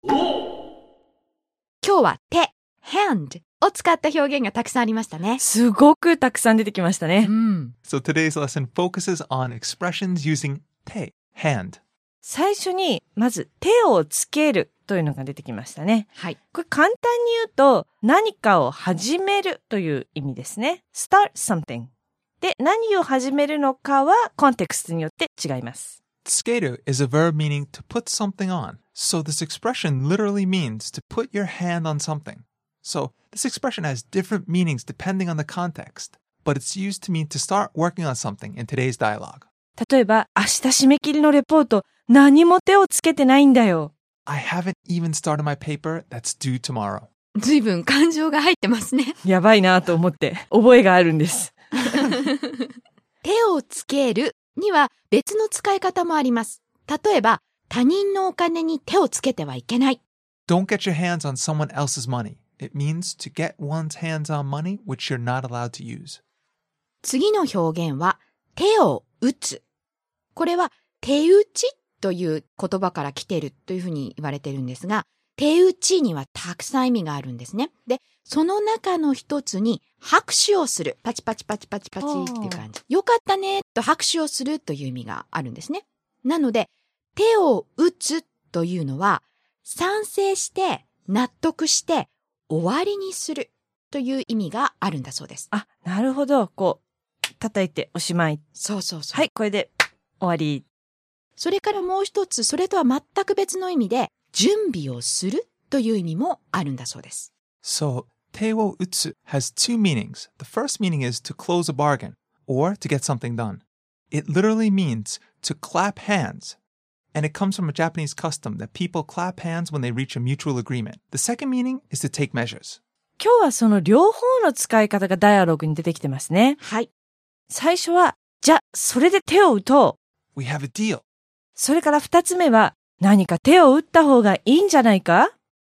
今日は手、hand を使った表現がたくさんありましたね。 すごくたくさん出てきましたね。 So today's lesson focuses on expressions using 手、hand. 最初にまず手をつけるというのが出てきましたね。 はい。 これ簡単に言うと何かを始めるという意味ですね。start something。で、何を始めるのかはコンテクストによって違います。 つける is a verb meaning to put something on. So this expression literally means to put your hand on something. So this expression has different meanings depending on the context, but it's used to mean to start working on something in today's dialogue. 例えば、明日締め切りのレポート、何も手をつけてないんだよ。 I haven't even started my paper that's due tomorrow. 随分感情が入ってますね。 やばいなと思って覚えがあるんです。 手をつけるには別の使い方もあります。例えば、他人のお金に手をつけてはいけない。 Don't get your hands on someone else's money. It means to get one's hands on money which you're not allowed to use. 次の表現は、手を打つ。これは、手打ちという言葉から来ているというふうに言われているんですが、手打ちにはたくさん意味があるんですね。で、その中の一つに拍手をする。パチパチパチパチパチっていう感じ。よかったねと拍手をするという意味があるんですね。なので、手を打つというのは、賛成して納得して終わりにするという意味があるんだそうです。 あ、なるほど。こう、叩いておしまい。 そうそうそう。 はい、これで終わり。 それからもう一つ、それとは全く別の意味で、準備をするという意味もあるんだそうです。 So, 手を打つ has two meanings. The first meaning is to close a bargain or to get something done. It literally means to clap hands. And it comes from a Japanese custom that people clap hands when they reach a mutual agreement. The second meaning is to take measures. 今日はその両方の使い方がダイアログに出てきてますね。 はい。 最初は、じゃ、それで手を打とう。 We have a deal. それから二つ目は、何か手を打った方がいいんじゃないか？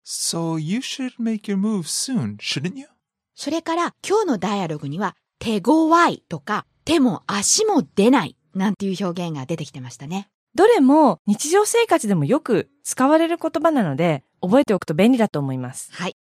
So you should make your move soon, shouldn't you? それから今日のダイアログには手強いとか手も足も出ないなんていう表現が出てきてましたね。 どれも日常生活でもよく使われる言葉なので覚えておくと便利だと思います。 はい。